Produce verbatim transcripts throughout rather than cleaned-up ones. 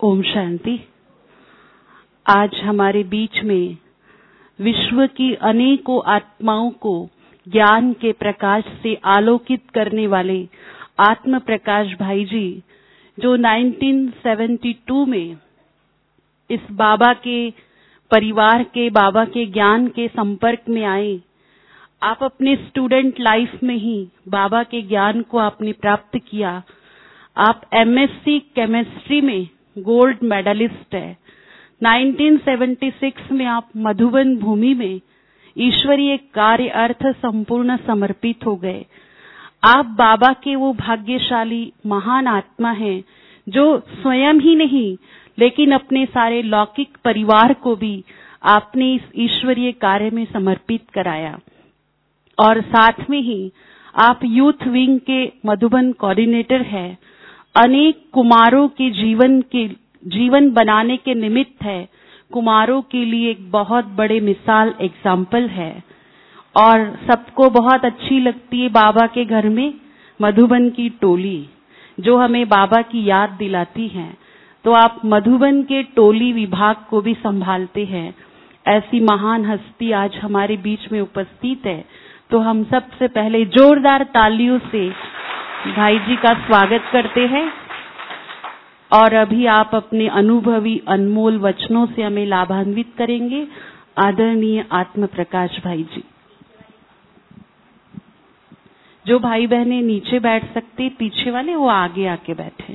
ओम शांति। आज हमारे बीच में विश्व की अनेकों आत्माओं को ज्ञान के प्रकाश से आलोकित करने वाले आत्म प्रकाश भाई जी, जो उन्नीस सौ बहत्तर में इस बाबा के परिवार के, बाबा के ज्ञान के संपर्क में आए। आप अपने स्टूडेंट लाइफ में ही बाबा के ज्ञान को आपने प्राप्त किया। आप एमएससी केमिस्ट्री में गोल्ड मेडलिस्ट है। उन्नीस सौ छिहत्तर में आप मधुबन भूमि में ईश्वरीय कार्य अर्थ संपूर्ण समर्पित हो गए। आप बाबा के वो भाग्यशाली महान आत्मा हैं जो स्वयं ही नहीं लेकिन अपने सारे लौकिक परिवार को भी आपने इस ईश्वरीय कार्य में समर्पित कराया। और साथ में ही आप यूथ विंग के मधुबन कोऑर्डिनेटर हैं। अनेक कुमारों के जीवन के जीवन बनाने के निमित्त है, कुमारों के लिए एक बहुत बड़े मिसाल एग्जाम्पल है। और सबको बहुत अच्छी लगती है बाबा के घर में मधुबन की टोली, जो हमें बाबा की याद दिलाती है। तो आप मधुबन के टोली विभाग को भी संभालते हैं। ऐसी महान हस्ती आज हमारे बीच में उपस्थित है। तो हम सबसे पहले जोरदार तालियों से भाई जी का स्वागत करते हैं। और अभी आप अपने अनुभवी अनमोल वचनों से हमें लाभान्वित करेंगे। आदरणीय आत्म प्रकाश भाई जी। जो भाई बहनें नीचे बैठ सकते पीछे वाले, वो आगे आके बैठे।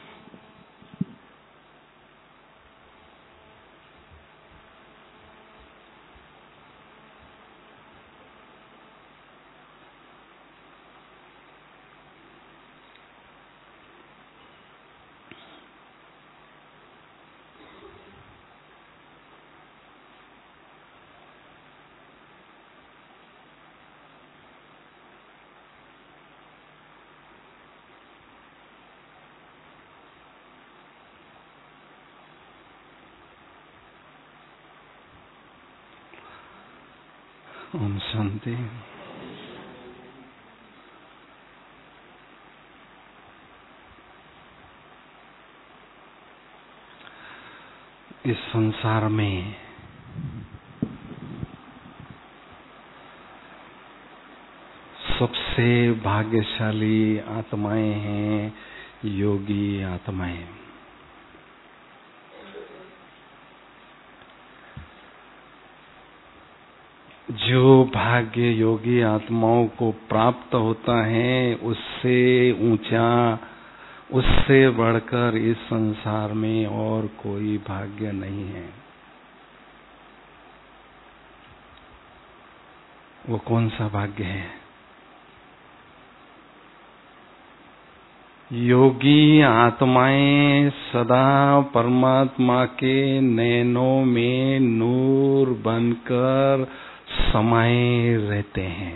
ओम शांति। इस संसार में सबसे भाग्यशाली आत्माएं हैं योगी आत्माएं। जो भाग्य योगी आत्माओं को प्राप्त होता है, उससे ऊंचा, उससे बढ़कर इस संसार में और कोई भाग्य नहीं है। वो कौन सा भाग्य है? योगी आत्माएं सदा परमात्मा के नैनों में नूर बनकर समाये रहते हैं।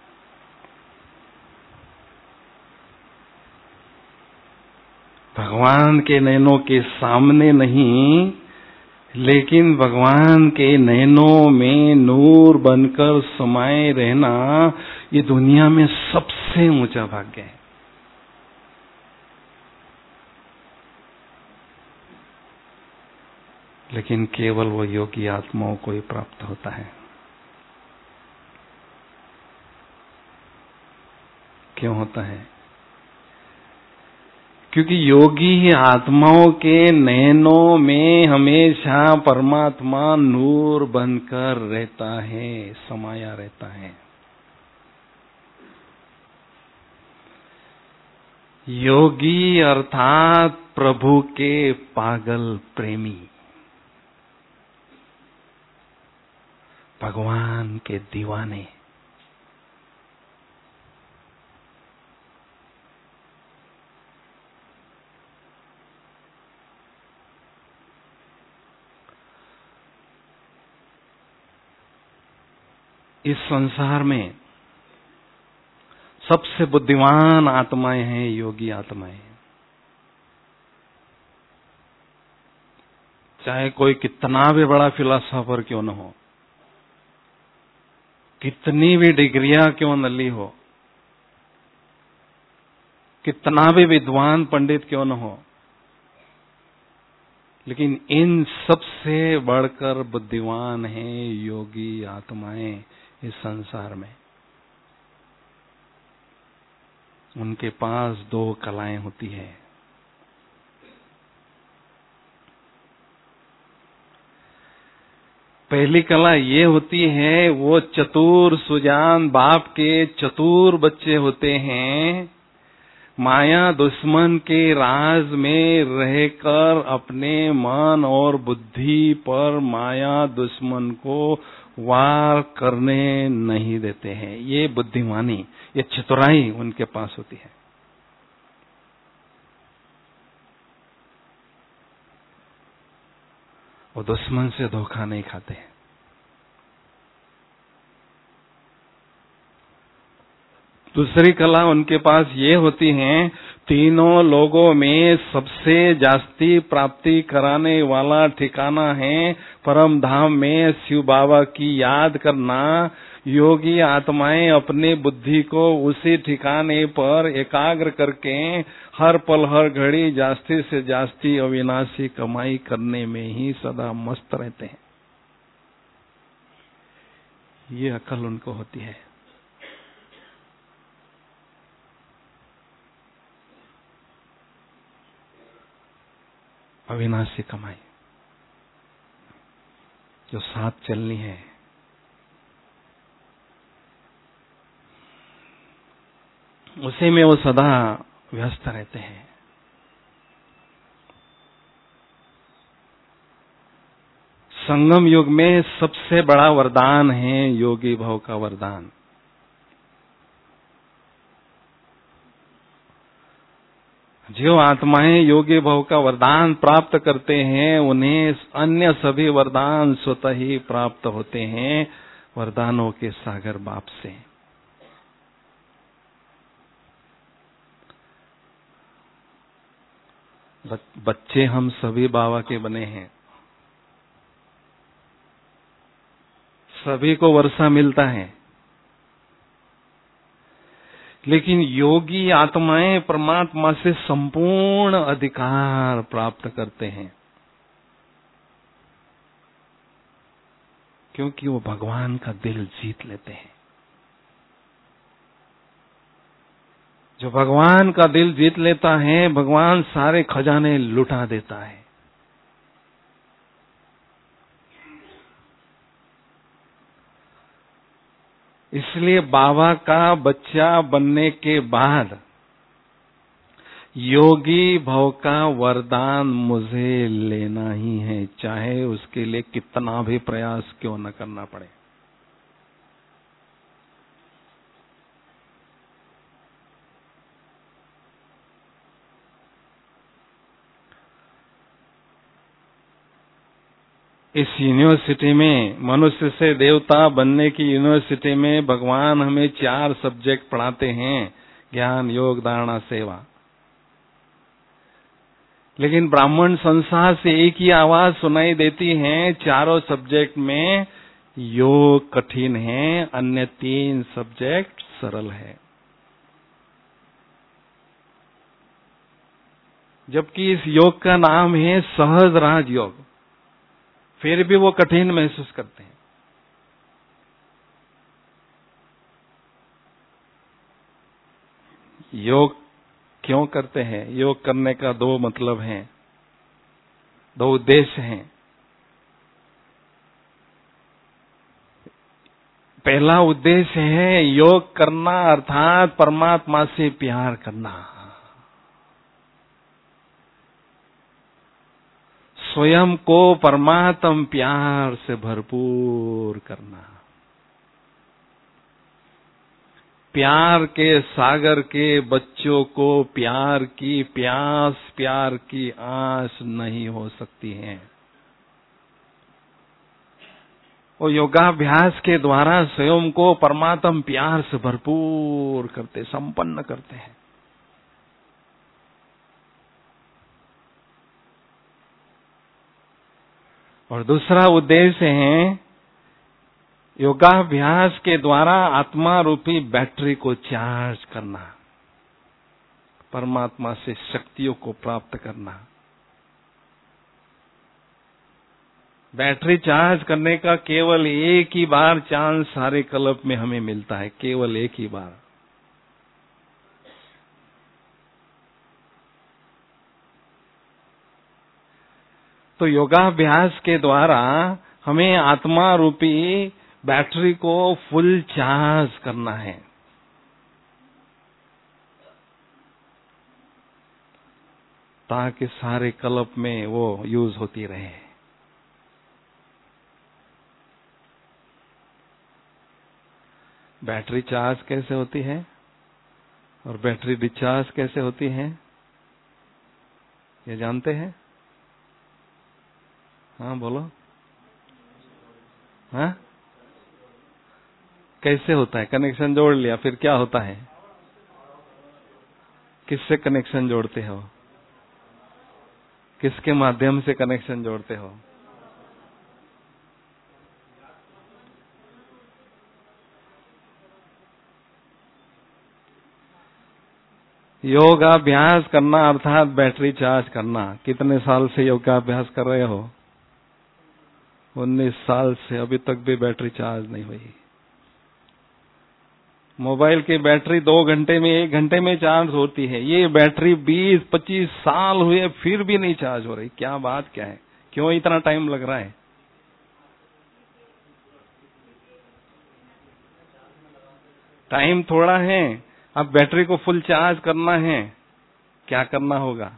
भगवान के नैनों के सामने नहीं, लेकिन भगवान के नैनों में नूर बनकर समाये रहना ये दुनिया में सबसे ऊंचा भाग्य है। लेकिन केवल वो योगी आत्माओं को ही प्राप्त होता है। क्यों होता है? क्योंकि योगी आत्माओं के नैनों में हमेशा परमात्मा नूर बनकर रहता है, समाया रहता है। योगी अर्थात प्रभु के पागल प्रेमी, भगवान के दीवाने। इस संसार में सबसे बुद्धिमान आत्माएं हैं योगी आत्माएं। चाहे कोई कितना भी बड़ा फिलोसोफर क्यों न हो, कितनी भी डिग्रियां क्यों न ली हो, कितना भी विद्वान पंडित क्यों न हो, लेकिन इन सबसे बढ़कर बुद्धिमान हैं योगी आत्माएं इस संसार में। उनके पास दो कलाएं होती है। पहली कला ये होती है, वो चतुर सुजान बाप के चतुर बच्चे होते हैं। माया दुश्मन के राज में रहकर अपने मन और बुद्धि पर माया दुश्मन को वार करने नहीं देते हैं। ये बुद्धिमानी, ये चतुराई उनके पास होती है। वो दुश्मन से धोखा नहीं खाते हैं। दूसरी कला उनके पास ये होती है, तीनों लोगों में सबसे जास्ती प्राप्ति कराने वाला ठिकाना है परम धाम में शिव बाबा की याद करना। योगी आत्माएं अपने बुद्धि को उसी ठिकाने पर एकाग्र करके हर पल हर घड़ी जास्ती से जास्ती अविनाशी कमाई करने में ही सदा मस्त रहते हैं। ये अकल उनको होती है। अविनाशी कमाई जो साथ चलनी है, उसी में वो सदा व्यस्त रहते हैं। संगम युग में सबसे बड़ा वरदान है योगी भाव का वरदान। जो आत्माएं योगी भाव का वरदान प्राप्त करते हैं, उन्हें अन्य सभी वरदान स्वतः ही प्राप्त होते हैं वरदानों के सागर बाप से। बच्चे हम सभी बाबा के बने हैं, सभी को वर्षा मिलता है, लेकिन योगी आत्माएं परमात्मा से संपूर्ण अधिकार प्राप्त करते हैं, क्योंकि वो भगवान का दिल जीत लेते हैं। जो भगवान का दिल जीत लेता है, भगवान सारे खजाने लुटा देता है। इसलिए बाबा का बच्चा बनने के बाद योगी भव का वरदान मुझे लेना ही है, चाहे उसके लिए कितना भी प्रयास क्यों न करना पड़े। इस यूनिवर्सिटी में, मनुष्य से देवता बनने की यूनिवर्सिटी में भगवान हमें चार सब्जेक्ट पढ़ाते हैं, ज्ञान योग धारणा सेवा। लेकिन ब्राह्मण संसार से एक ही आवाज सुनाई देती है, चारों सब्जेक्ट में योग कठिन है, अन्य तीन सब्जेक्ट सरल है। जबकि इस योग का नाम है सहज राज योग, फिर भी वो कठिन महसूस करते हैं। योग क्यों करते हैं? योग करने का दो मतलब हैं, दो उद्देश्य हैं। पहला उद्देश्य है योग करना अर्थात परमात्मा से प्यार करना, स्वयं को परमात्म प्यार से भरपूर करना, प्यार के सागर के बच्चों को प्यार की प्यास, प्यार की आस नहीं हो सकती है। वो योगाभ्यास के द्वारा स्वयं को परमात्म प्यार से भरपूर करते, संपन्न करते हैं। और दूसरा उद्देश्य है योगाभ्यास के द्वारा आत्मा रूपी बैटरी को चार्ज करना, परमात्मा से शक्तियों को प्राप्त करना। बैटरी चार्ज करने का केवल एक ही बार चांस सारे कल्प में हमें मिलता है, केवल एक ही बार। तो योगाभ्यास के द्वारा हमें आत्मा रूपी बैटरी को फुल चार्ज करना है। ताकि सारे कल्प में वो यूज होती रहे। बैटरी चार्ज कैसे होती है और बैटरी डिस्चार्ज कैसे होती है, ये जानते हैं? हाँ बोलो। हाँ, कैसे होता है? कनेक्शन जोड़ लिया, फिर क्या होता है? किससे कनेक्शन जोड़ते हो? किसके माध्यम से कनेक्शन जोड़ते हो? योगाभ्यास करना अर्थात बैटरी चार्ज करना। कितने साल से योगाभ्यास कर रहे हो? उन्नीस साल से, अभी तक भी बैटरी चार्ज नहीं हुई। मोबाइल की बैटरी दो घंटे में, एक घंटे में चार्ज होती है, ये बैटरी बीस पच्चीस साल हुए फिर भी नहीं चार्ज हो रही। क्या बात क्या है? क्यों इतना टाइम लग रहा है? टाइम थोड़ा है, अब बैटरी को फुल चार्ज करना है, क्या करना होगा?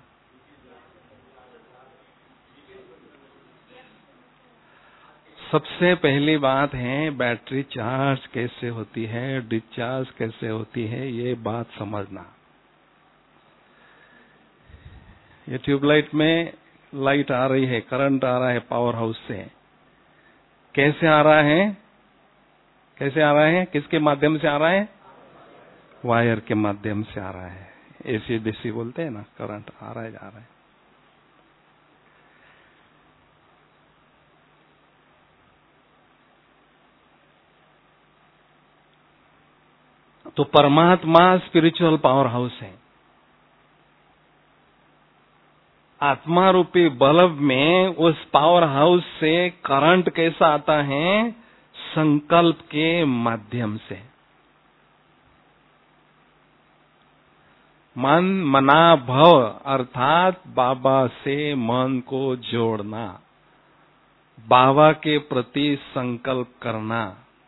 सबसे पहली बात है बैटरी चार्ज कैसे होती है, डिस्चार्ज कैसे होती है, ये बात समझना। ये ट्यूबलाइट में लाइट आ रही है, करंट आ रहा है पावर हाउस से। कैसे आ रहा है? कैसे आ रहा है? किसके माध्यम से आ रहा है? वायर के माध्यम से आ रहा है। एसी डीसी बोलते हैं ना, करंट आ रहा है, जा रहा है। तो परमात्मा स्पिरिचुअल पावर हाउस है। आत्मा रूपी बल्ब में उस पावर हाउस से करंट कैसा आता है? संकल्प के माध्यम से। मन मना भव अर्थात बाबा से मन को जोड़ना, बाबा के प्रति संकल्प करना,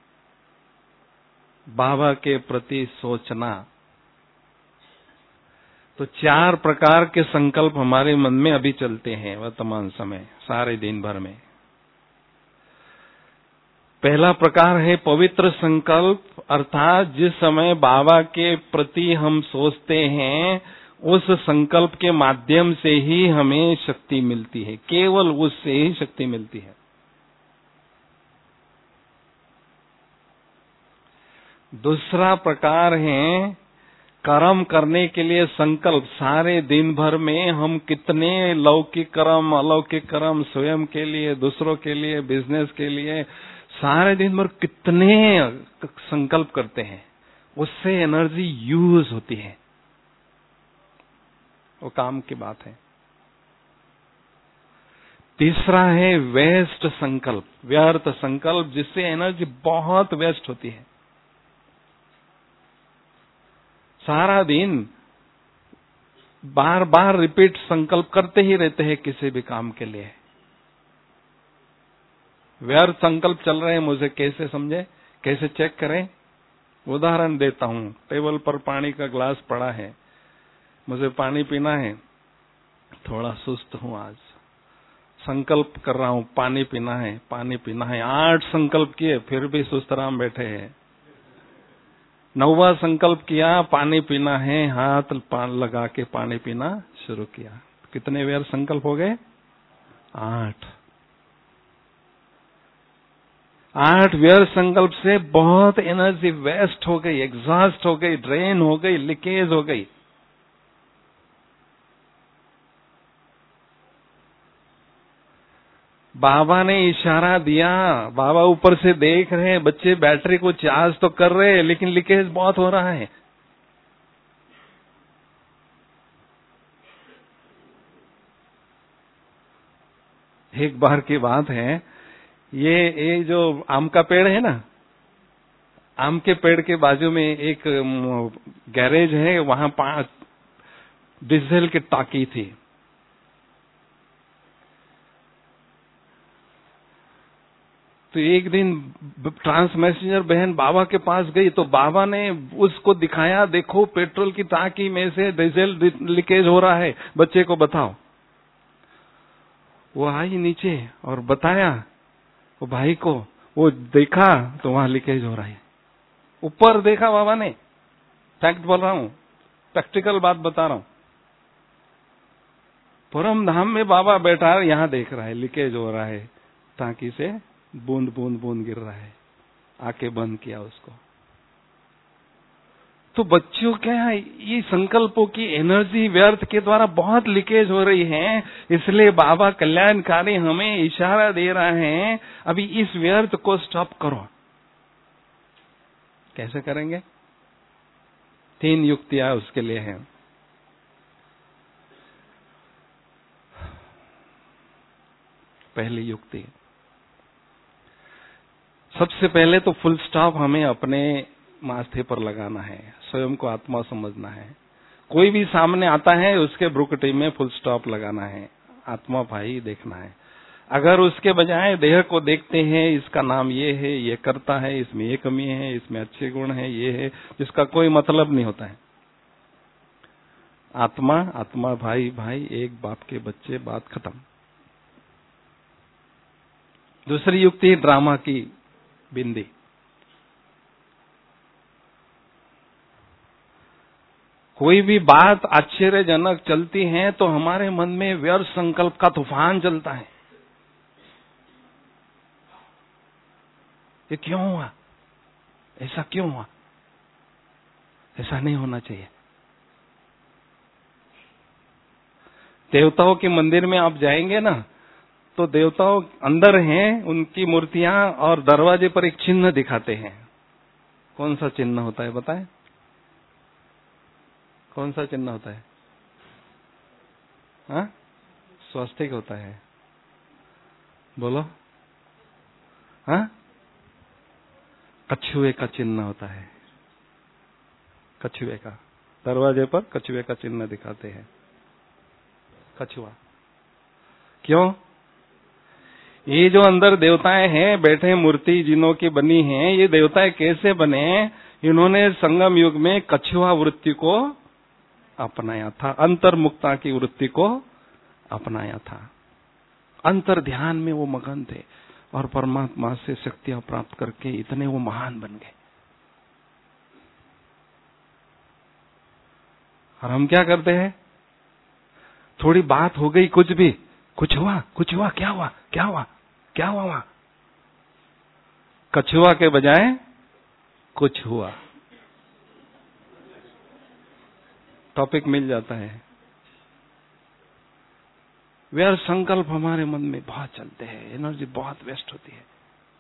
बाबा के प्रति सोचना। तो चार प्रकार के संकल्प हमारे मन में अभी चलते हैं वर्तमान समय, सारे दिन भर में। पहला प्रकार है पवित्र संकल्प, अर्थात जिस समय बाबा के प्रति हम सोचते हैं उस संकल्प के माध्यम से ही हमें शक्ति मिलती है, केवल उससे ही शक्ति मिलती है। दूसरा प्रकार है कर्म करने के लिए संकल्प। सारे दिन भर में हम कितने लौकिक कर्म, अलौकिक कर्म, स्वयं के लिए, दूसरों के लिए, बिजनेस के लिए, सारे दिन भर कितने संकल्प करते हैं, उससे एनर्जी यूज होती है, वो काम की बात है। तीसरा है वेस्ट संकल्प, व्यर्थ संकल्प, जिससे एनर्जी बहुत वेस्ट होती है। सारा दिन बार बार रिपीट संकल्प करते ही रहते हैं किसी भी काम के लिए। व्यर्थ संकल्प चल रहे हैं, मुझे कैसे समझे, कैसे चेक करें? उदाहरण देता हूं। टेबल पर पानी का ग्लास पड़ा है, मुझे पानी पीना है, थोड़ा सुस्त हूं आज, संकल्प कर रहा हूं पानी पीना है, पानी पीना है। आठ संकल्प किए फिर भी सुस्तराम बैठे हैं। नौवा संकल्प किया पानी पीना है, हाथ पान लगा के पानी पीना शुरू किया। कितने व्यर्थ संकल्प हो गए? आठ। आठ व्यर्थ संकल्प से बहुत एनर्जी वेस्ट हो गई, एग्जॉस्ट हो गई, ड्रेन हो गई, लीकेज हो गई। बाबा ने इशारा दिया, बाबा ऊपर से देख रहे हैं, बच्चे बैटरी को चार्ज तो कर रहे हैं लेकिन लीकेज बहुत हो रहा है। एक बार की बात है, ये ये जो आम का पेड़ है ना, आम के पेड़ के बाजू में एक गैरेज है, वहां पांच डीजल की टाकी थी। तो एक दिन ट्रांस मैसेंजर बहन बाबा के पास गई, तो बाबा ने उसको दिखाया, देखो पेट्रोल की टाकी में से डीजल लीकेज हो रहा है, बच्चे को बताओ। वो आई नीचे और बताया वो भाई को, वो देखा तो वहां लीकेज हो रहा है। ऊपर देखा बाबा ने, फैक्ट बोल रहा हूं, प्रैक्टिकल बात बता रहा हूं। परम धाम में बाबा बैठा है, यहां देख रहा है लीकेज हो रहा है, टाकी से बूंद बूंद बूंद गिर रहा है। आके बंद किया उसको। तो बच्चों क्या है, ये संकल्पों की एनर्जी व्यर्थ के द्वारा बहुत लीकेज हो रही है, इसलिए बाबा कल्याणकारी हमें इशारा दे रहे हैं, अभी इस व्यर्थ को स्टॉप करो। कैसे करेंगे? तीन युक्तियां उसके लिए हैं। पहली युक्ति, सबसे पहले तो फुल स्टॉप हमें अपने माथे पर लगाना है, स्वयं को आत्मा समझना है। कोई भी सामने आता है उसके ब्रुकटी में फुल स्टॉप लगाना है, आत्मा भाई देखना है। अगर उसके बजाय देह को देखते हैं, इसका नाम ये है, ये करता है, इसमें ये कमी है, इसमें अच्छे गुण है, ये है, जिसका कोई मतलब नहीं होता है। आत्मा आत्मा भाई भाई, एक बाप के बच्चे, बात खत्म। दूसरी युक्ति, ड्रामा की बिंदी। कोई भी बात आश्चर्यजनक चलती है तो हमारे मन में व्यर्थ संकल्प का तूफान चलता है। ये क्यों हुआ, ऐसा क्यों हुआ, ऐसा नहीं होना चाहिए। देवताओं के मंदिर में आप जाएंगे ना, तो देवताओं अंदर हैं, उनकी मूर्तियां, और दरवाजे पर एक चिन्ह दिखाते हैं। कौन सा चिन्ह होता है बताएं? कौन सा चिन्ह होता है? हाँ, स्वस्तिक होता है। बोलो। हाँ, कछुए का चिन्ह होता है। कछुए का, दरवाजे पर कछुए का चिन्ह दिखाते हैं। कछुआ क्यों? ये जो अंदर देवताएं हैं बैठे, मूर्ति जिनों की बनी हैं, ये देवताएं कैसे बने? इन्होंने संगम युग में कछुआ वृत्ति को अपनाया था, अंतर्मुक्ता की वृत्ति को अपनाया था। अंतर ध्यान में वो मगन थे और परमात्मा से शक्तियां प्राप्त करके इतने वो महान बन गए। और हम क्या करते हैं? थोड़ी बात हो गई, कुछ भी, कुछ हुआ, कुछ हुआ, क्या हुआ, क्या हुआ, क्या हुआ वहां? कछुआ के बजाय कुछ हुआ, टॉपिक मिल जाता है। व्यर्थ संकल्प हमारे मन में बहुत चलते हैं, एनर्जी बहुत वेस्ट होती है।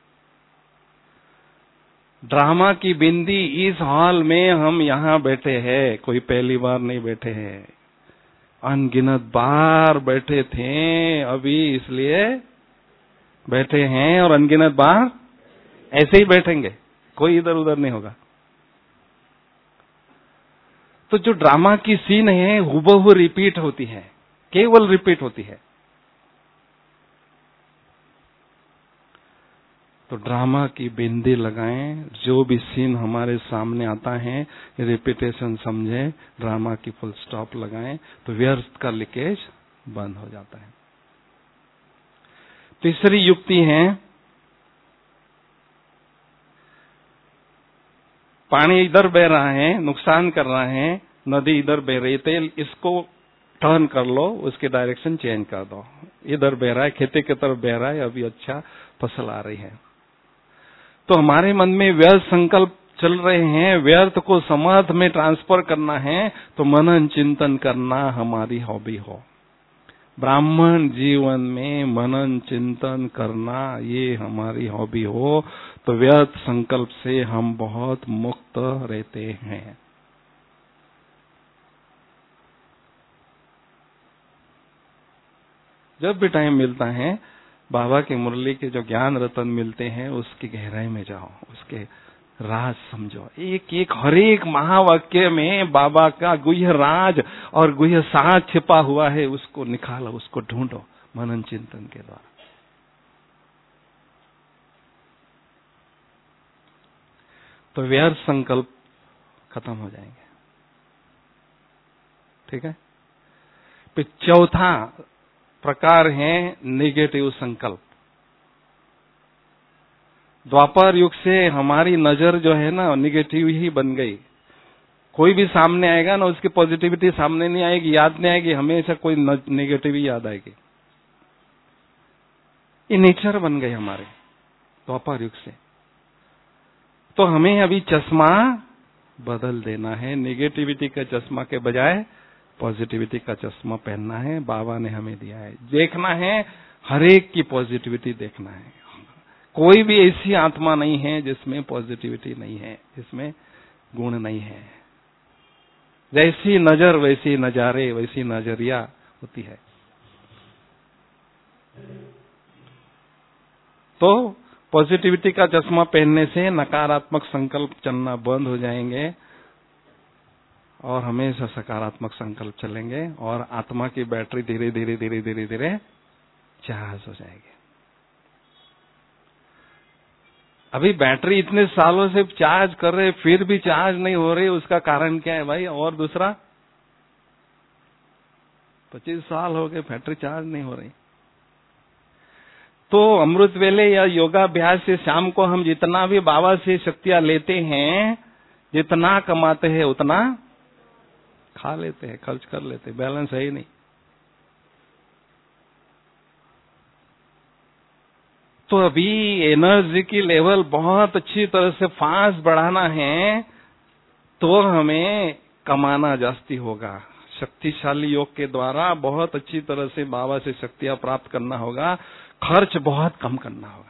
ड्रामा की बिंदी, इस हॉल में हम यहाँ बैठे हैं, कोई पहली बार नहीं बैठे हैं, अनगिनत बार बैठे थे, अभी इसलिए बैठे हैं, और अनगिनत बार ऐसे ही बैठेंगे, कोई इधर उधर नहीं होगा। तो जो ड्रामा की सीन है हुबहू रिपीट होती है, केवल रिपीट होती है। तो ड्रामा की बिंदी लगाएं, जो भी सीन हमारे सामने आता है रिपीटेशन समझें, ड्रामा की फुल स्टॉप लगाएं, तो व्यर्थ का लीकेज बंद हो जाता है। तीसरी युक्ति है, पानी इधर बह रहा है, नुकसान कर रहा है, नदी इधर बह रही है, इसको टर्न कर लो, उसकी डायरेक्शन चेंज कर दो। इधर बह रहा है, खेती की तरफ बह रहा है, अभी अच्छा फसल आ रही है। तो हमारे मन में व्यर्थ संकल्प चल रहे हैं, व्यर्थ को समर्थ में ट्रांसफर करना है, तो मनन चिंतन करना हमारी हॉबी हो। ब्राह्मण जीवन में मनन चिंतन करना ये हमारी हॉबी हो, तो व्यर्थ संकल्प से हम बहुत मुक्त रहते हैं। जब भी टाइम मिलता है बाबा की मुरली के जो ज्ञान रतन मिलते हैं उसकी गहराई में जाओ, उसके राज समझो। एक एक हर एक महावाक्य में बाबा का गुह्य राज और गुह्य साज छिपा हुआ है, उसको निकालो, उसको ढूंढो मनन चिंतन के द्वारा। तो व्यर्थ संकल्प खत्म हो जाएंगे। ठीक है। फिर चौथा प्रकार है नेगेटिव संकल्प। द्वापर युग से हमारी नजर जो है ना नेगेटिव ही बन गई। कोई भी सामने आएगा ना, उसकी पॉजिटिविटी सामने नहीं आएगी, याद नहीं आएगी, हमेशा कोई नेगेटिव ही याद आएगी। ये नेचर बन गए हमारे द्वापर युग से। तो हमें अभी चश्मा बदल देना है, नेगेटिविटी का चश्मा के बजाय पॉजिटिविटी का चश्मा पहनना है। बाबा ने हमें दिया है, देखना है हर एक की पॉजिटिविटी देखना है। कोई भी ऐसी आत्मा नहीं है जिसमें पॉजिटिविटी नहीं है, जिसमें गुण नहीं है। जैसी नजर वैसी नजारे, वैसी नजरिया होती है। तो पॉजिटिविटी का चश्मा पहनने से नकारात्मक संकल्प चलना बंद हो जाएंगे और हमेशा सकारात्मक संकल्प चलेंगे और आत्मा की बैटरी धीरे धीरे धीरे धीरे धीरे चार्ज हो जाएगी। अभी बैटरी इतने सालों से चार्ज कर रहे फिर भी चार्ज नहीं हो रही, उसका कारण क्या है भाई? और दूसरा, पच्चीस साल हो गए बैटरी चार्ज नहीं हो रही। तो अमृत वेले या योगाभ्यास से शाम को हम जितना भी बाबा से शक्तियां लेते हैं, जितना कमाते हैं उतना खा लेते हैं, खर्च कर लेते हैं, बैलेंस है ही नहीं। तो अभी एनर्जी की लेवल बहुत अच्छी तरह से फास्ट बढ़ाना है, तो हमें कमाना जास्ती होगा। शक्तिशाली योग के द्वारा बहुत अच्छी तरह से बाबा से शक्तियां प्राप्त करना होगा, खर्च बहुत कम करना होगा।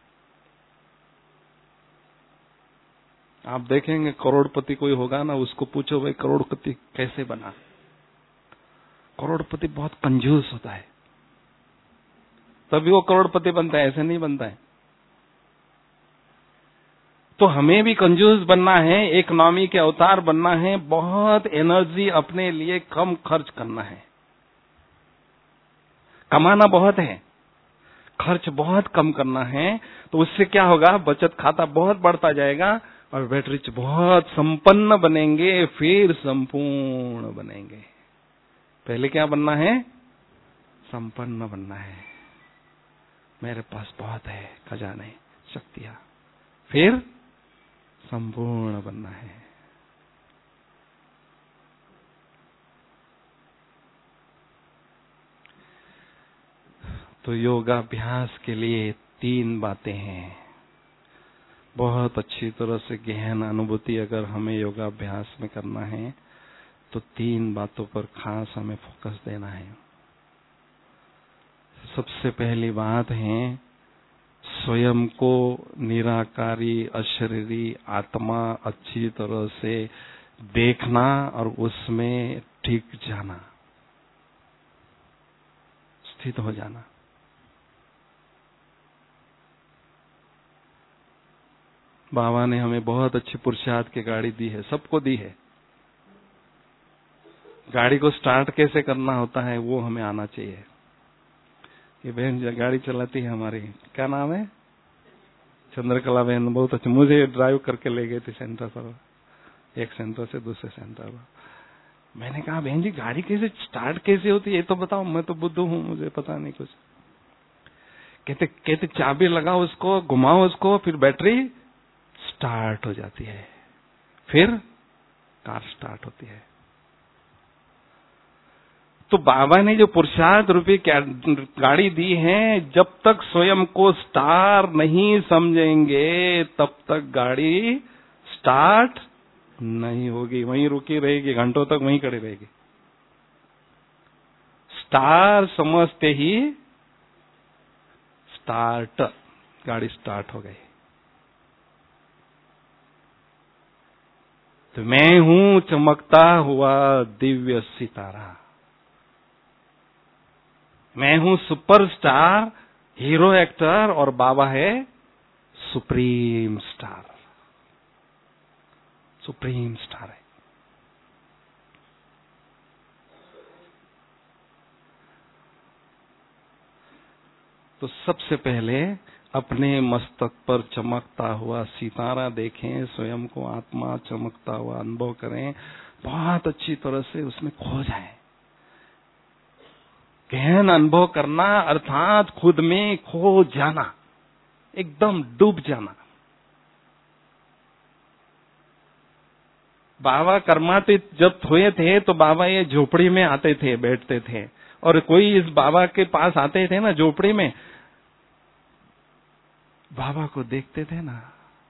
आप देखेंगे करोड़पति कोई होगा ना, उसको पूछो भाई करोड़पति कैसे बना? करोड़पति बहुत कंजूस होता है, तभी वो करोड़पति बनता है, ऐसे नहीं बनता है। तो हमें भी कंजूस बनना है, इकोनॉमी के अवतार बनना है, बहुत एनर्जी अपने लिए कम खर्च करना है। कमाना बहुत है, खर्च बहुत कम करना है। तो उससे क्या होगा? बचत खाता बहुत बढ़ता जाएगा और बैटरी बहुत संपन्न बनेंगे, फिर संपूर्ण बनेंगे। पहले क्या बनना है? संपन्न बनना है। मेरे पास बहुत है खजाने, शक्तियां, फिर संपूर्ण बनना है। तो योगाभ्यास के लिए तीन बातें हैं। बहुत अच्छी तरह से गहन अनुभूति अगर हमें योगाभ्यास में करना है तो तीन बातों पर खास हमें फोकस देना है। सबसे पहली बात है स्वयं को निराकारी अशरीरी आत्मा अच्छी तरह से देखना और उसमें टिक जाना, स्थित हो जाना। बाबा ने हमें बहुत अच्छी पुरुषार्थ की गाड़ी दी है, सबको दी है। गाड़ी को स्टार्ट कैसे करना होता है वो हमें आना चाहिए। ये बहन गाड़ी चलाती है हमारी, क्या नाम है? चंद्रकला बहन, बहुत अच्छी, मुझे ड्राइव करके ले गई थी सेंटर पर, एक सेंटर से दूसरे सेंटर पर। मैंने कहा बहन जी गाड़ी कैसे स्टार्ट कैसे होती है ये तो बताओ, मैं तो बुद्धू हूँ, मुझे पता नहीं कुछ। कहते कहते चाबी लगाओ उसको, घुमाओ उसको, फिर बैटरी स्टार्ट हो जाती है, फिर कार स्टार्ट होती है। तो बाबा ने जो पुरुषार्थ रूपी गाड़ी दी है, जब तक स्वयं को स्टार नहीं समझेंगे तब तक गाड़ी स्टार्ट नहीं होगी, वहीं रुकी रहेगी, घंटों तक वहीं खड़ी रहेगी। स्टार समझते ही स्टार्ट, गाड़ी स्टार्ट हो गई। तो मैं हूं चमकता हुआ दिव्य सितारा, मैं हूं सुपरस्टार हीरो एक्टर और बाबा है सुप्रीम स्टार, सुप्रीम स्टार है। तो सबसे पहले अपने मस्तक पर चमकता हुआ सितारा देखें, स्वयं को आत्मा चमकता हुआ अनुभव करें, बहुत अच्छी तरह से उसमें खो जाएं। गहन अनुभव करना अर्थात खुद में खो जाना, एकदम डूब जाना। बाबा कर्मातीत जब हुए थे तो बाबा ये झोपड़ी में आते थे, बैठते थे, और कोई इस बाबा के पास आते थे ना झोपड़ी में, बाबा को देखते थे ना,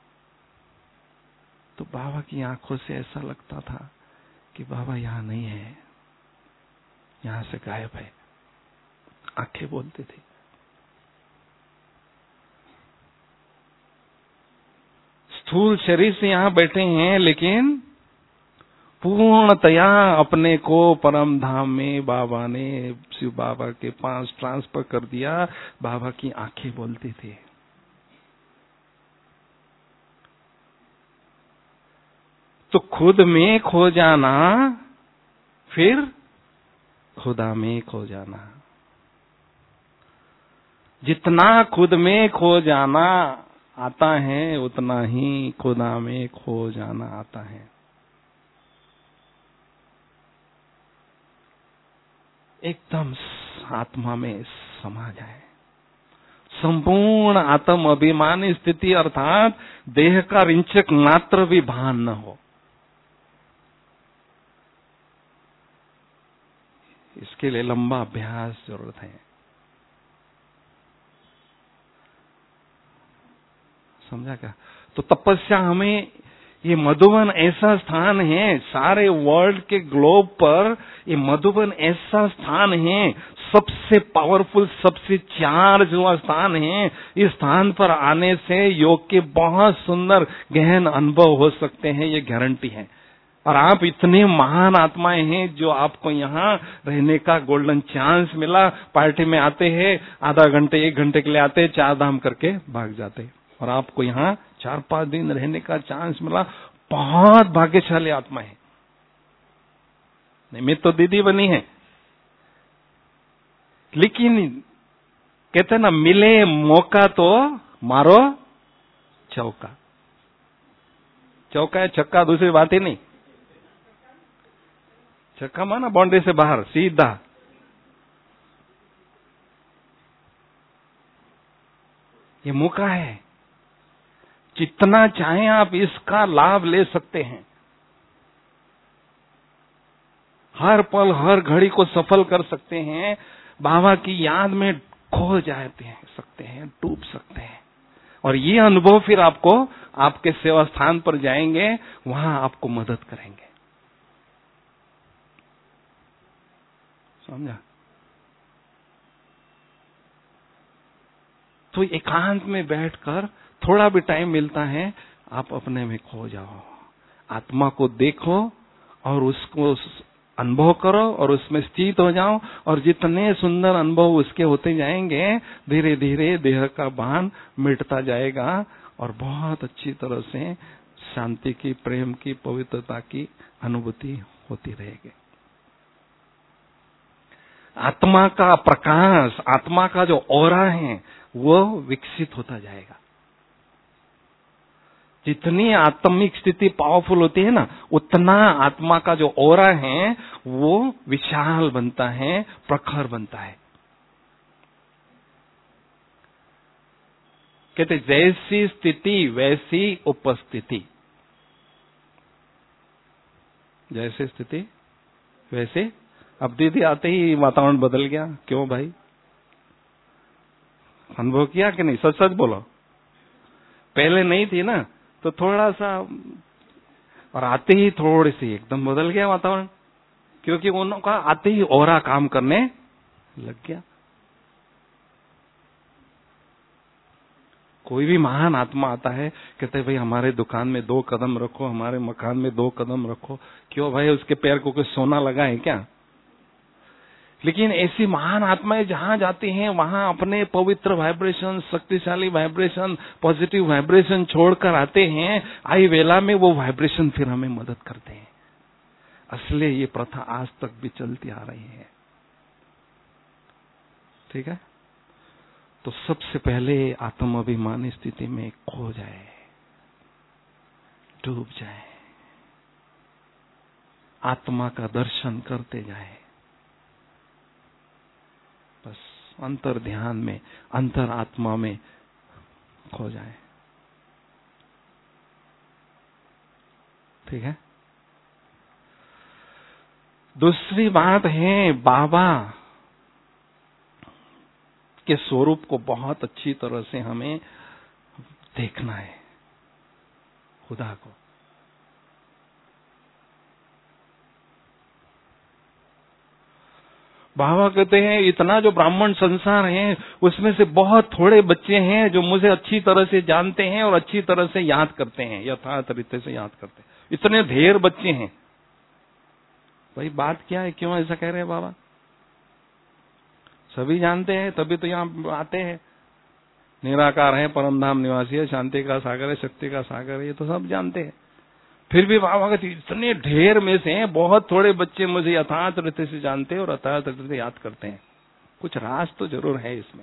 तो बाबा की आंखों से ऐसा लगता था कि बाबा यहां नहीं है, यहां से गायब है। आंखें बोलते थे। स्थूल शरीर से यहां बैठे हैं, लेकिन पूर्णतया अपने को परम धाम में बाबा ने शिव बाबा के पास ट्रांसफर कर दिया। बाबा की आंखें बोलती थी। तो खुद में खो जाना, फिर खुदा में खो जाना। जितना खुद में खो जाना आता है, उतना ही खुदा में खो जाना आता है। एकदम आत्मा में समा जाए। संपूर्ण आत्म अभिमानी स्थिति, अर्थात देह का रिंचक मात्र भी भान न हो। इसके लिए लंबा अभ्यास जरूरत है। समझा क्या? तो तपस्या हमें, ये मधुबन ऐसा स्थान है, सारे वर्ल्ड के ग्लोब पर ये मधुबन ऐसा स्थान है, सबसे पावरफुल, सबसे चार्ज हुआ स्थान है। इस स्थान पर आने से योग के बहुत सुंदर गहन अनुभव हो सकते हैं, ये गारंटी है। और आप इतने महान आत्माएं हैं जो आपको यहाँ रहने का गोल्डन चांस मिला। पार्टी में आते हैं, आधा घंटे एक घंटे के लिए आते हैं, चार धाम करके भाग जाते हैं, और आपको यहाँ चार पांच दिन रहने का चांस मिला। बहुत भाग्यशाली आत्मा है। निमित्त तो दीदी बनी है, लेकिन कहते ना, मिले मौका तो मारो चौका। चौका है छक्का, दूसरी बात ही नहीं। छक्का माना बाउंड्री से बाहर सीधा। ये मौका है, जितना चाहें आप इसका लाभ ले सकते हैं। हर पल हर घड़ी को सफल कर सकते हैं। बाबा की याद में खो जाते हैं, सकते हैं, डूब सकते हैं। और ये अनुभव फिर आपको आपके सेवा स्थान पर जाएंगे, वहां आपको मदद करेंगे। समझा? तो एकांत में बैठकर थोड़ा भी टाइम मिलता है, आप अपने में खो जाओ, आत्मा को देखो और उसको अनुभव करो और उसमें स्थित हो जाओ। और जितने सुंदर अनुभव उसके होते जाएंगे, धीरे धीरे देह का भान मिटता जाएगा और बहुत अच्छी तरह से शांति की, प्रेम की, पवित्रता की अनुभूति होती रहेगी। आत्मा का प्रकाश, आत्मा का जो ऑरा है, वो विकसित होता जाएगा। जितनी आत्मिक स्थिति पावरफुल होती है ना, उतना आत्मा का जो ऑरा है वो विशाल बनता है, प्रखर बनता है। कहते जैसी स्थिति वैसी उपस्थिति, जैसी स्थिति वैसे। अब दीदी आते ही वातावरण बदल गया। क्यों भाई? अनुभव किया कि नहीं? सच सच बोलो। पहले नहीं थी ना, तो थोड़ा सा, और आते ही थोड़ी सी एकदम बदल गया वातावरण, क्योंकि उनका आते ही औरा काम करने लग गया। कोई भी महान आत्मा आता है, कहते भाई हमारे दुकान में दो कदम रखो, हमारे मकान में दो कदम रखो। क्यों भाई? उसके पैर को कोई सोना लगा है क्या? लेकिन ऐसी महान आत्माएं जहां जाती हैं वहां अपने पवित्र वाइब्रेशन, शक्तिशाली वाइब्रेशन, पॉजिटिव वाइब्रेशन छोड़कर आते हैं। आई वेला में वो वाइब्रेशन फिर हमें मदद करते हैं। इसलिए ये प्रथा आज तक भी चलती आ रही है। ठीक है, तो सबसे पहले आत्माभिमानी स्थिति में खो जाए, डूब जाए, आत्मा का दर्शन करते जाए। बस अंतर ध्यान में, अंतर आत्मा में खो जाए। ठीक है। दूसरी बात है, बाबा के स्वरूप को बहुत अच्छी तरह से हमें देखना है, खुदा को। बाबा कहते हैं इतना जो ब्राह्मण संसार है उसमें से बहुत थोड़े बच्चे हैं जो मुझे अच्छी तरह से जानते हैं और अच्छी तरह से याद करते हैं, यथार्थ रीते से याद करते हैं। इतने ढेर बच्चे हैं। भाई बात क्या है, क्यों ऐसा कह रहे हैं बाबा? सभी जानते हैं, तभी तो यहाँ आते हैं। निराकार है, परम धाम निवासी है, शांति का सागर है, शक्ति का सागर है, ये तो सब जानते हैं। फिर भी बाबा कहते इतने ढेर में से बहुत थोड़े बच्चे मुझे यथार्थ रीते से जानते हैं और यथार्थ रीते से याद करते हैं। कुछ राज तो जरूर है इसमें,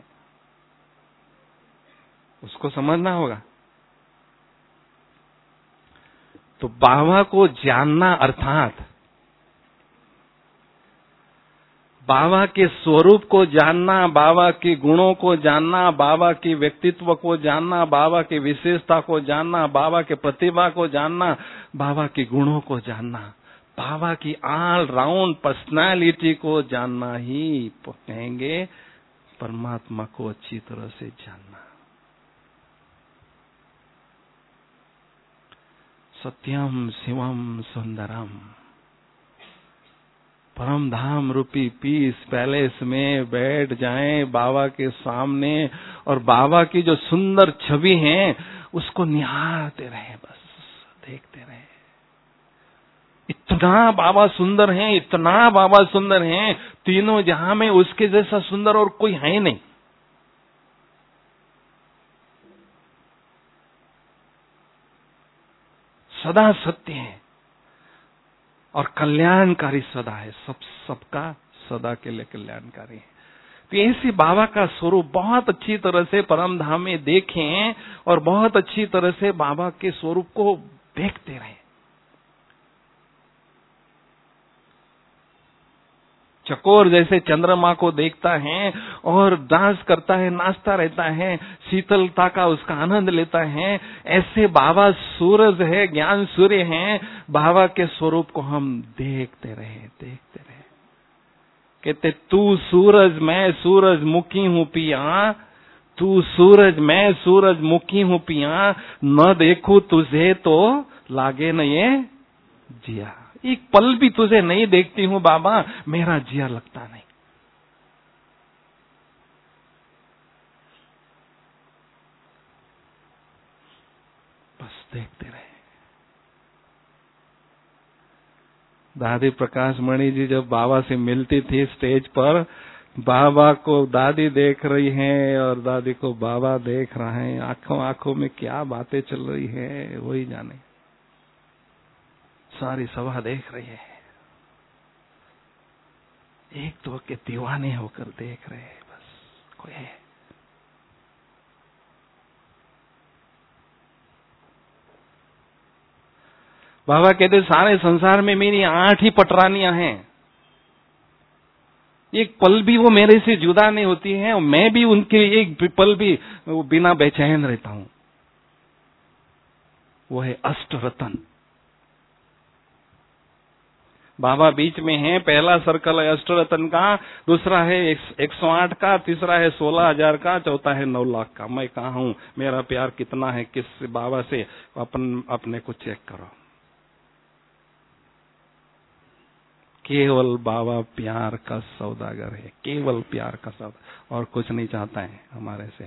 उसको समझना होगा। तो बाबा को जानना अर्थात बाबा के स्वरूप को जानना, बाबा के गुणों को जानना, बाबा के व्यक्तित्व को जानना, बाबा की विशेषता को जानना, बाबा के प्रतिभा को जानना, बाबा के गुणों को जानना, बाबा की ऑल राउंड पर्सनालिटी को जानना ही कहेंगे परमात्मा को अच्छी तरह से जानना। सत्यम शिवम सुंदरम, परम धाम रूपी पीस पैलेस में बैठ जाएं बाबा के सामने और बाबा की जो सुंदर छवि है उसको निहारते रहे, बस देखते रहे। इतना बाबा सुंदर हैं, इतना बाबा सुंदर हैं, तीनों जहां में उसके जैसा सुंदर और कोई है ही नहीं। सदा सत्य है और कल्याणकारी सदा है, सब सबका सदा के लिए कल्याणकारी है। तो ऐसे बाबा का स्वरूप बहुत अच्छी तरह से परम धाम में देखें और बहुत अच्छी तरह से बाबा के स्वरूप को देखते रहें। चकोर जैसे चंद्रमा को देखता है और डांस करता है, नाचता रहता है, शीतलता का उसका आनंद लेता है, ऐसे बाबा सूरज है, ज्ञान सूर्य है, बाबा के स्वरूप को हम देखते रहे, देखते रहे। कहते तू सूरज मैं सूरज मुखी हूँ पिया, तू सूरज मैं सूरज मुखी हूँ पिया, न देखूं तुझे तो लागे न ये जिया। एक पल भी तुझे नहीं देखती हूँ बाबा, मेरा जिया लगता नहीं। बस देखते रहे। दादी प्रकाश मणि जी जब बाबा से मिलती थी स्टेज पर, बाबा को दादी देख रही हैं और दादी को बाबा देख रहे हैं, आंखों आंखों में क्या बातें चल रही है वही जाने। सारी सभा देख रही है, एक तो के दीवाने होकर देख रहे हैं, बस कोई है। बाबा कहते सारे संसार में मेरी आठ ही पटरानियां हैं, एक पल भी वो मेरे से जुदा नहीं होती हैं और मैं भी उनके एक पल भी बिना बेचैन रहता हूं। वो है अष्ट रतन। बाबा बीच में है, पहला सर्कल है अष्ट रतन का, दूसरा है एक सौ आठ का, तीसरा है सोलह हजार का, चौथा है नौ लाख का। मैं कहाँ हूँ, मेरा प्यार कितना है किस बाबा से, अपन अपने को चेक करो। केवल बाबा प्यार का सौदागर है, केवल प्यार का सौदा, और कुछ नहीं चाहता है हमारे से।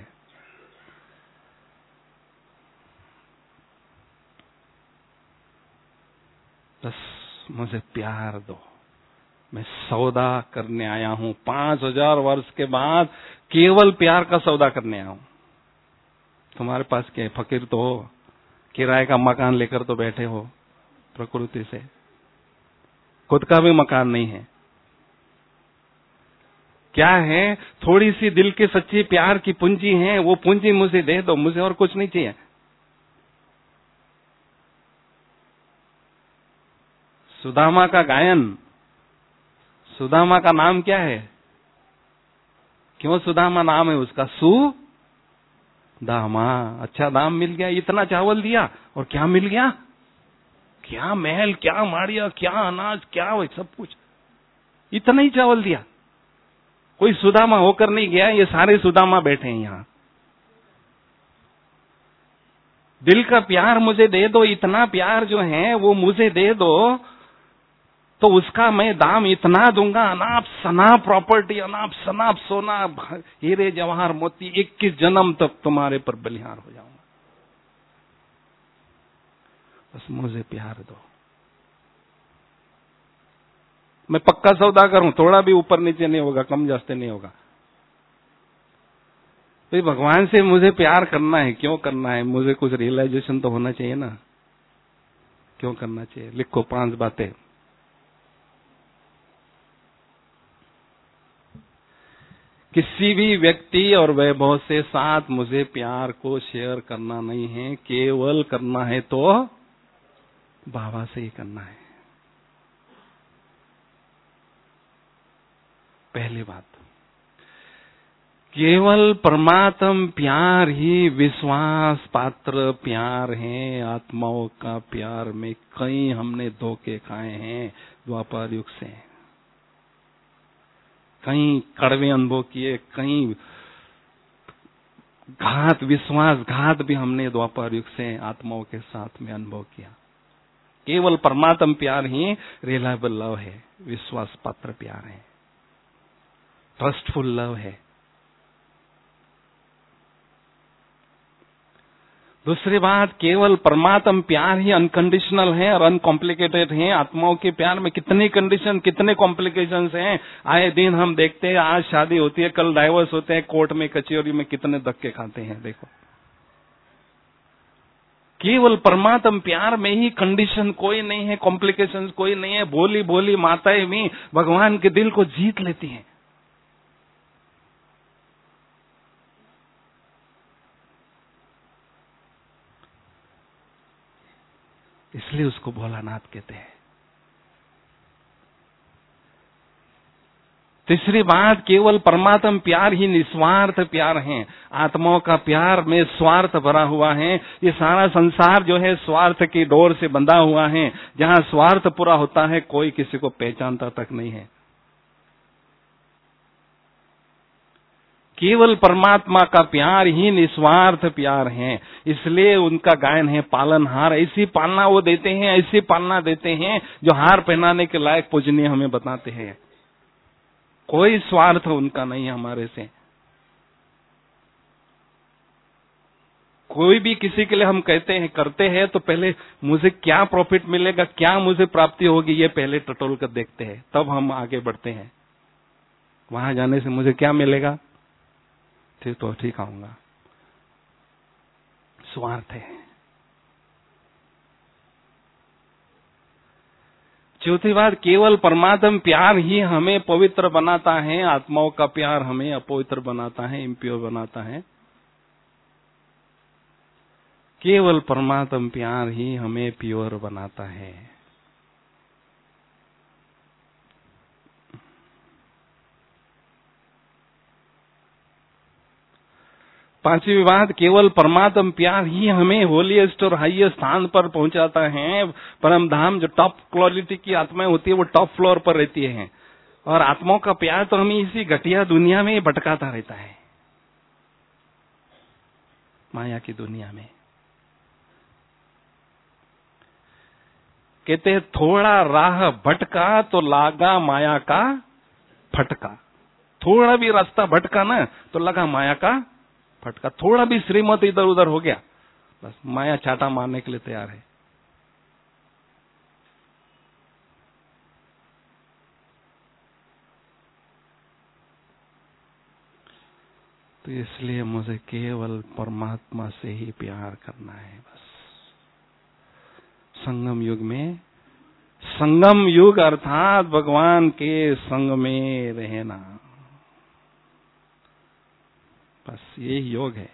बस मुझे प्यार दो, मैं सौदा करने आया हूं, पांच हजार वर्ष के बाद केवल प्यार का सौदा करने आया हूं। तुम्हारे पास क्या है? फकीर तो हो, किराए का मकान लेकर तो बैठे हो प्रकृति से, खुद का भी मकान नहीं है। क्या है? थोड़ी सी दिल के सच्ची प्यार की पूंजी है, वो पूंजी मुझे दे दो, मुझे और कुछ नहीं चाहिए। सुदामा का गायन, सुदामा का नाम क्या है? क्यों सुदामा नाम है उसका? सुदामा, अच्छा दाम मिल गया। इतना चावल दिया और क्या मिल गया? क्या महल, क्या माड़िया, क्या अनाज, क्या वो सब कुछ, इतना ही चावल दिया। कोई सुदामा होकर नहीं गया, ये सारे सुदामा बैठे हैं यहां। दिल का प्यार मुझे दे दो, इतना प्यार जो है वो मुझे दे दो, तो उसका मैं दाम इतना दूंगा, अनाप शनाप प्रॉपर्टी, अनाप शनाप सोना, हीरे जवाहर मोती, इक्कीस जन्म तक तुम्हारे पर बलिहार हो जाऊंगा, बस मुझे प्यार दो। मैं पक्का सौदा करूं, थोड़ा भी ऊपर नीचे नहीं होगा, कम जास्ते नहीं होगा। भाई भगवान से मुझे प्यार करना है, क्यों करना है? मुझे कुछ रियलाइजेशन तो होना चाहिए ना, क्यों करना चाहिए? लिखो पांच बातें। किसी भी व्यक्ति और वैभव से साथ मुझे प्यार को शेयर करना नहीं है, केवल करना है तो बाबा से ही करना है। पहली बात, केवल परमात्म प्यार ही विश्वास पात्र प्यार है। आत्माओं का प्यार में कई हमने धोखे खाए हैं द्वापर युग से, कई कड़वे अनुभव किए, कई घात, विश्वास घात भी हमने द्वापर युग से आत्माओं के साथ में अनुभव किया। केवल परमात्म प्यार ही रिलायबल लव है, विश्वास पात्र प्यार है, ट्रस्टफुल लव है। दूसरी बात, केवल परमात्म प्यार ही अनकंडीशनल है और अनकॉम्प्लिकेटेड है। आत्माओं के प्यार में कितने कंडीशन, कितने कॉम्प्लिकेशंस हैं, आए दिन हम देखते हैं। आज शादी होती है, कल डाइवोर्स होते हैं, कोर्ट में कचहरी में कितने धक्के खाते हैं। देखो, केवल परमात्म प्यार में ही कंडीशन कोई नहीं है, कॉम्प्लिकेशंस कोई नहीं है। भोली भोली माताएं भी भगवान के दिल को जीत लेती हैं। इसलिए उसको भोलानाथ कहते हैं। तीसरी बात, केवल परमात्म प्यार ही निस्वार्थ प्यार है। आत्माओं का प्यार में स्वार्थ भरा हुआ है। ये सारा संसार जो है स्वार्थ की डोर से बंधा हुआ है। जहां स्वार्थ पूरा होता है, कोई किसी को पहचानता तक नहीं है। केवल परमात्मा का प्यार ही निस्वार्थ प्यार है। इसलिए उनका गायन है पालनहार। ऐसी पालना वो देते हैं, ऐसी पालना देते हैं जो हार पहनाने के लायक पूजनीय हमें बताते हैं। कोई स्वार्थ उनका नहीं है हमारे से। कोई भी किसी के लिए हम कहते हैं, करते हैं, तो पहले मुझे क्या प्रॉफिट मिलेगा, क्या मुझे प्राप्ति होगी, ये पहले टटोल कर देखते हैं, तब हम आगे बढ़ते हैं। वहां जाने से मुझे क्या मिलेगा, ठीक तो ठीक आऊंगा। स्वार्थ है। चौथी बात, केवल परमात्म प्यार ही हमें पवित्र बनाता है। आत्माओं का प्यार हमें अपवित्र बनाता है, इम्प्योर बनाता है। केवल परमात्म प्यार ही हमें प्योर बनाता है। पांचवी बात, केवल परमात्म प्यार ही हमें होलीएस्ट और हाईएस्ट स्थान पर पहुंचाता है। परम धाम, जो टॉप क्वालिटी की आत्माएं होती है, वो टॉप फ्लोर पर रहती है। और आत्माओं का प्यार तो हमें इसी घटिया दुनिया में भटकाता रहता है, माया की दुनिया में। कहते हैं, थोड़ा राह भटका तो लागा माया का फटका। थोड़ा भी रास्ता भटका ना तो लगा माया का फटका। थोड़ा भी श्रीमत इधर उधर हो गया, बस माया चाटा मारने के लिए तैयार है। तो इसलिए मुझे केवल परमात्मा से ही प्यार करना है बस। संगम युग में, संगम युग अर्थात भगवान के संग में रहना, बस यही योग है।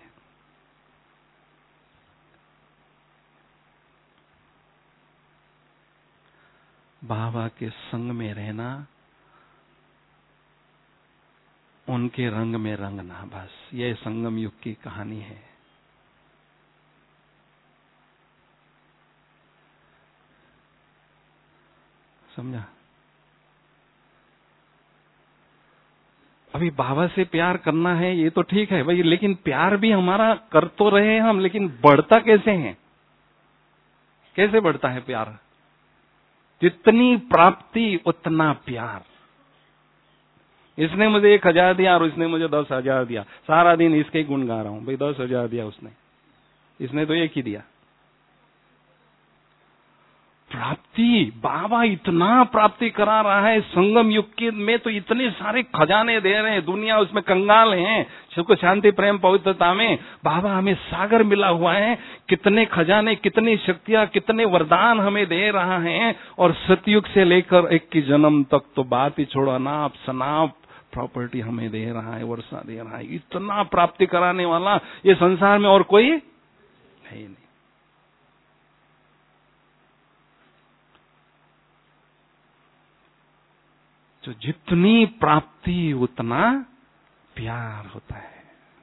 बाबा के संग में रहना, उनके रंग में रंगना, बस ये संगम युग की कहानी है। समझा? अभी बाबा से प्यार करना है ये तो ठीक है भाई, लेकिन प्यार भी हमारा कर तो रहे हम, लेकिन बढ़ता कैसे है? कैसे बढ़ता है प्यार? जितनी प्राप्ति उतना प्यार। इसने मुझे एक हजार दिया और इसने मुझे दस हजार दिया, सारा दिन इसके ही गुण गा रहा हूं, भाई दस हजार दिया उसने, इसने तो एक ही दिया। प्राप्ति, बाबा इतना प्राप्ति करा रहा है। संगम युग के में तो इतने सारे खजाने दे रहे हैं, दुनिया उसमें कंगाल है। सुख शांति प्रेम पवित्रता में बाबा हमें सागर मिला हुआ है। कितने खजाने, कितनी शक्तियां, कितने वरदान हमें दे रहा है। और सतयुग से लेकर एक की जन्म तक तो बात ही छोड़ो, अनाप शनाप प्रॉपर्टी हमें दे रहा है, वर्षा दे रहा है। इतना प्राप्ति कराने वाला ये संसार में और कोई है नहीं। जो जितनी प्राप्ति उतना प्यार होता है।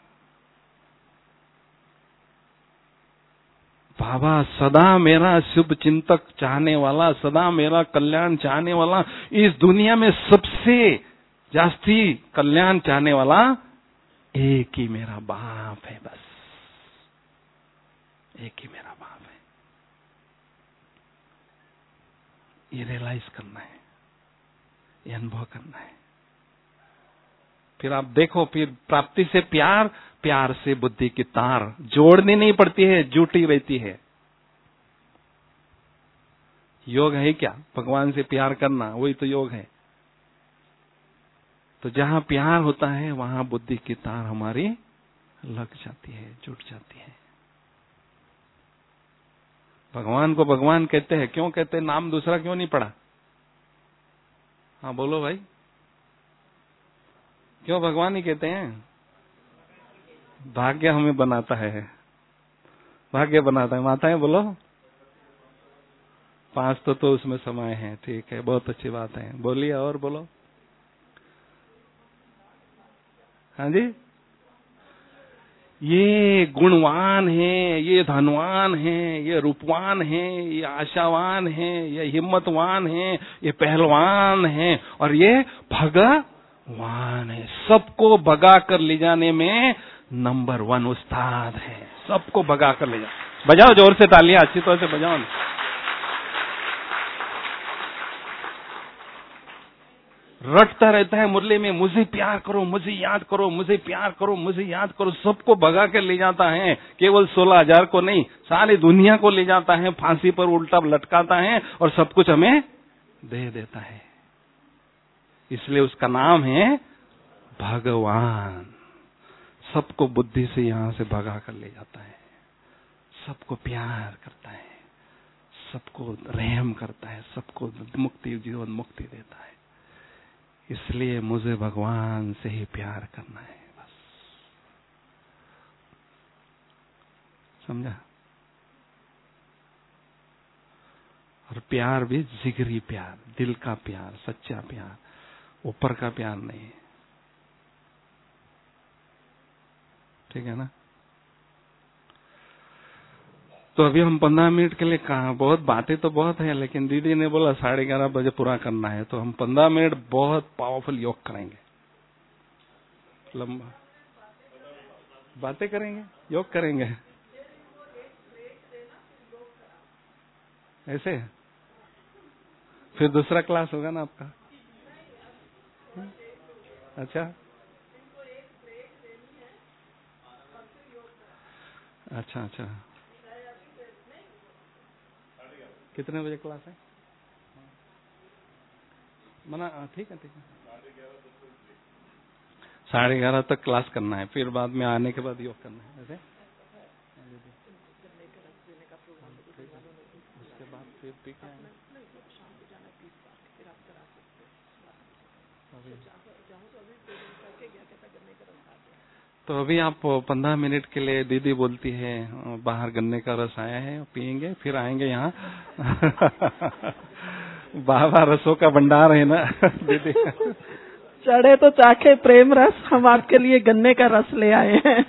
बाबा सदा मेरा शुभ चिंतक चाहने वाला, सदा मेरा कल्याण चाहने वाला, इस दुनिया में सबसे जास्ती कल्याण चाहने वाला एक ही मेरा बाप है, बस एक ही मेरा बाप है। ये रियलाइज करना है, ये अनुभव करना है। फिर आप देखो, फिर प्राप्ति से प्यार, प्यार से बुद्धि की तार जोड़नी नहीं पड़ती है, जुटी रहती है। योग है क्या? भगवान से प्यार करना, वही तो योग है। तो जहां प्यार होता है वहां बुद्धि की तार हमारी लग जाती है, जुट जाती है। भगवान को भगवान कहते हैं, क्यों कहते हैं? नाम दूसरा क्यों नहीं पड़ा? हाँ बोलो भाई, क्यों भगवान ही कहते हैं? भाग्य हमें बनाता है, भाग्य बनाता है। माताएं बोलो, पांच तो तो उसमें समाये हैं। ठीक है, बहुत अच्छी बात है, बोलिए और बोलो। हाँ जी, ये गुणवान है, ये धनवान है, ये रूपवान है, ये आशावान है, ये हिम्मतवान है, ये पहलवान है, और ये भगवान है। सबको भगा कर ले जाने में नंबर वन उस्ताद है। सबको भगा कर ले जा। बजाओ जोर से तालियां, अच्छी तरह से बजाओ। रटता रहता है मुरली में, मुझे प्यार करो, मुझे याद करो, मुझे प्यार करो, मुझे याद करो। सबको भगा के ले जाता है, केवल सोलह हजार को नहीं, सारी दुनिया को ले जाता है, फांसी पर उल्टा लटकाता है और सब कुछ हमें दे देता है। इसलिए उसका नाम है भगवान। सबको बुद्धि से यहां से भगा कर ले जाता है, सबको प्यार करता है, सबको रहम करता है, सबको मुक्ति, जीवन मुक्ति देता है। इसलिए मुझे भगवान से ही प्यार करना है, बस। समझा? और प्यार भी जिगरी प्यार, दिल का प्यार, सच्चा प्यार, ऊपर का प्यार नहीं है। ठीक है ना? तो अभी हम पंद्रह मिनट के लिए कहा, बहुत बातें तो बहुत है, लेकिन दीदी ने बोला साढ़े ग्यारह बजे पूरा करना है, तो हम पंद्रह मिनट बहुत पावरफुल योग करेंगे। लंबा बातें करेंगे, योग करेंगे, ऐसे। फिर दूसरा क्लास होगा ना आपका? अच्छा अच्छा अच्छा। कितने बजे क्लास है? मना ठीक है ठीक है। साढ़े ग्यारह तक क्लास करना है, फिर बाद में आने के बाद योग करना है, ऐसे उसके बाद फिर पी के आएंगे। तो अभी आप पंद्रह मिनट के लिए, दीदी बोलती है बाहर गन्ने का रस आया है, पियेंगे, फिर आएंगे यहाँ। बाबा रसों का भंडार है ना दीदी। चढ़े तो चाखे प्रेम रस, हम आपके लिए गन्ने का रस ले आए हैं।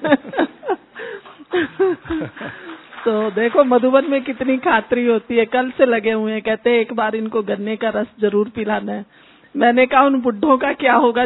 तो देखो मधुबन में कितनी खातरी होती है, कल से लगे हुए हैं, कहते हैं एक बार इनको गन्ने का रस जरूर पिलाना है। मैंने कहा उन बुड्ढों का क्या होगा